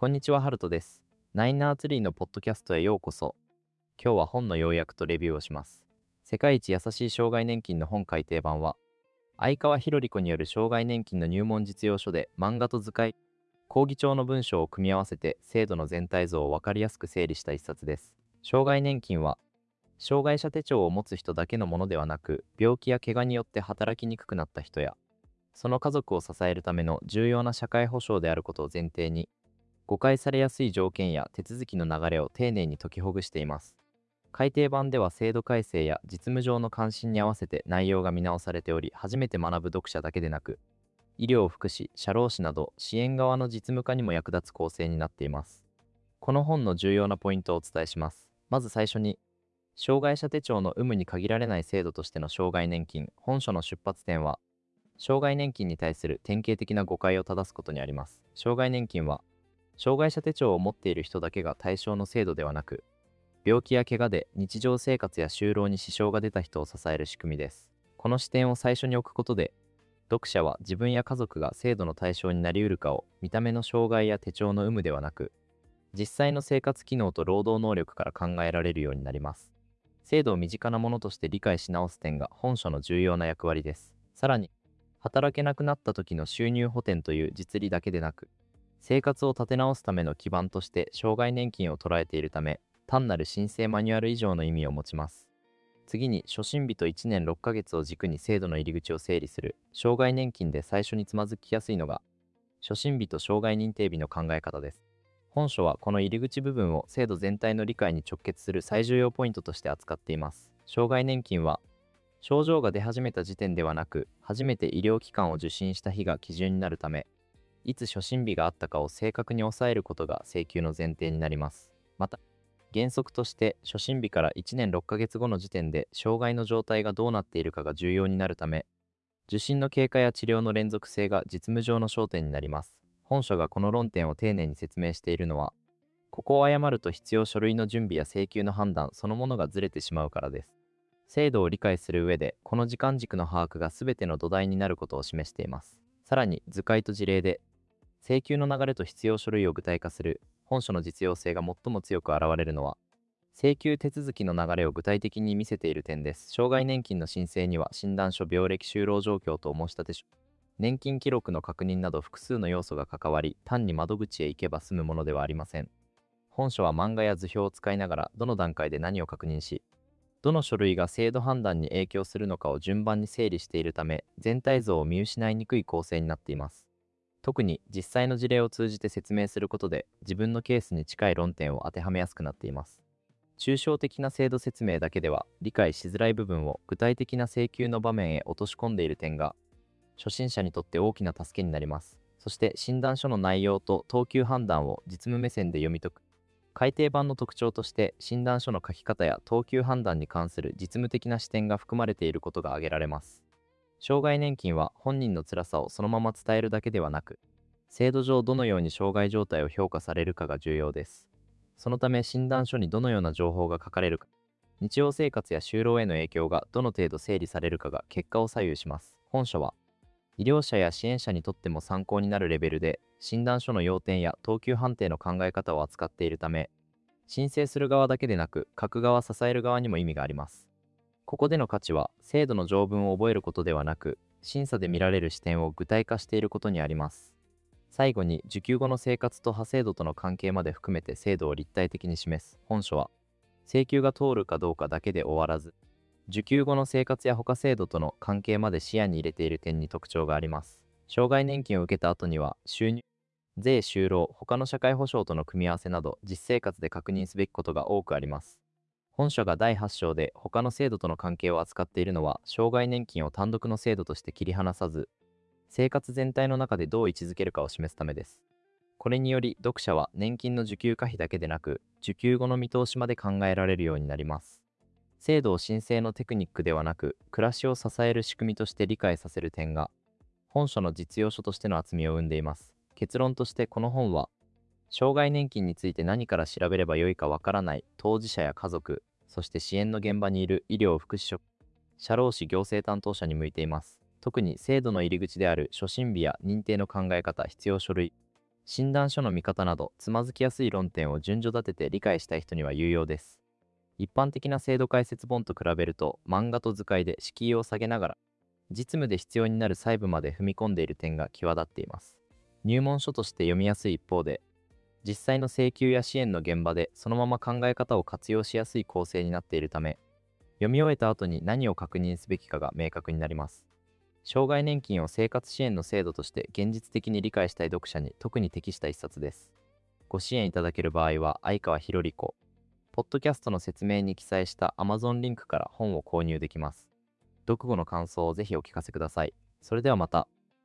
こんにちは、ハルトです。ナインナーツリーのポッドキャストへようこそ。今日は本の要約とレビューをします。世界一優しい障害年金の本改訂版は、相川博理子による障害年金の入門実用書で漫画と図解、講義帳の文章を組み合わせて制度の全体像を分かりやすく整理した一冊です。障害年金は、障害者手帳を持つ人だけのものではなく、病気や怪我によって働きにくくなった人や、その家族を支えるための重要な社会保障であることを前提に、誤解されやすい条件や手続きの流れを丁寧に解きほぐしています。改訂版では制度改正や実務上の関心に合わせて内容が見直されており、初めて学ぶ読者だけでなく、医療・福祉、社労士など支援側の実務化にも役立つ構成になっています。この本の重要なポイントをお伝えします。まず最初に、障害者手帳の有無に限られない制度としての障害年金、本書の出発点は、障害年金に対する典型的な誤解を正すことにあります。障害年金は、障害者手帳を持っている人だけが対象の制度ではなく、病気や怪我で日常生活や就労に支障が出た人を支える仕組みです。この視点を最初に置くことで、読者は自分や家族が制度の対象になりうるかを見た目の障害や手帳の有無ではなく、実際の生活機能と労働能力から考えられるようになります。制度を身近なものとして理解し直す点が本書の重要な役割です。さらに、働けなくなった時の収入補填という実利だけでなく、生活を立て直すための基盤として障害年金を捉えているため、単なる申請マニュアル以上の意味を持ちます。次に、初診日と1年6ヶ月を軸に制度の入り口を整理する。障害年金で最初につまずきやすいのが、初診日と障害認定日の考え方です。本書はこの入り口部分を制度全体の理解に直結する最重要ポイントとして扱っています。障害年金は、症状が出始めた時点ではなく、初めて医療機関を受診した日が基準になるため、いつ初診日があったかを正確に抑えることが請求の前提になります。また、原則として初診日から1年6ヶ月後の時点で障害の状態がどうなっているかが重要になるため、受診の経過や治療の連続性が実務上の焦点になります。本書がこの論点を丁寧に説明しているのは、ここを誤ると必要書類の準備や請求の判断そのものがずれてしまうからです。制度を理解する上で、この時間軸の把握が全ての土台になることを示しています。さらに、図解と事例で、請求の流れと必要書類を具体化する。本書の実用性が最も強く現れるのは、請求手続きの流れを具体的に見せている点です。障害年金の申請には診断書、病歴、就労状況と申し立て書、年金記録の確認など複数の要素が関わり、単に窓口へ行けば済むものではありません。本書は漫画や図表を使いながら、どの段階で何を確認し、どの書類が制度判断に影響するのかを順番に整理しているため、全体像を見失いにくい構成になっています。特に実際の事例を通じて説明することで、自分のケースに近い論点を当てはめやすくなっています。抽象的な制度説明だけでは理解しづらい部分を具体的な請求の場面へ落とし込んでいる点が、初心者にとって大きな助けになります。そして診断書の内容と等級判断を実務目線で読み解く。改訂版の特徴として診断書の書き方や等級判断に関する実務的な視点が含まれていることが挙げられます。障害年金は本人の辛さをそのまま伝えるだけではなく、制度上どのように障害状態を評価されるかが重要です。そのため診断書にどのような情報が書かれるか、日常生活や就労への影響がどの程度整理されるかが結果を左右します。本書は、医療者や支援者にとっても参考になるレベルで、診断書の要点や等級判定の考え方を扱っているため、申請する側だけでなく、書く側、支える側にも意味があります。ここでの価値は、制度の条文を覚えることではなく、審査で見られる視点を具体化していることにあります。最後に、受給後の生活と派制度との関係まで含めて制度を立体的に示す。本書は、請求が通るかどうかだけで終わらず、受給後の生活や他制度との関係まで視野に入れている点に特徴があります。障害年金を受けた後には、収入、税、就労、他の社会保障との組み合わせなど、実生活で確認すべきことが多くあります。本書が第8章で他の制度との関係を扱っているのは、障害年金を単独の制度として切り離さず、生活全体の中でどう位置づけるかを示すためです。これにより、読者は年金の受給可否だけでなく、受給後の見通しまで考えられるようになります。制度を申請のテクニックではなく、暮らしを支える仕組みとして理解させる点が、本書の実用書としての厚みを生んでいます。結論としてこの本は、障害年金について何から調べればよいかわからない当事者や家族、そして支援の現場にいる医療・福祉職、社労士行政担当者に向いています。特に制度の入り口である初診日や認定の考え方、必要書類、 診断書の見方などつまずきやすい論点を順序立てて理解したい人には有用です。一般的な制度解説本と比べると漫画と図解で敷居を下げながら実務で必要になる細部まで踏み込んでいる点が際立っています。入門書として読みやすい一方で、実際の請求や支援の現場でそのまま考え方を活用しやすい構成になっているため、読み終えた後に何を確認すべきかが明確になります。障害年金を生活支援の制度として現実的に理解したい読者に特に適した一冊です。ご支援いただける場合は、相川博理子、ポッドキャストの説明に記載した Amazon リンクから本を購入できます。読後の感想をぜひお聞かせください。それではまた。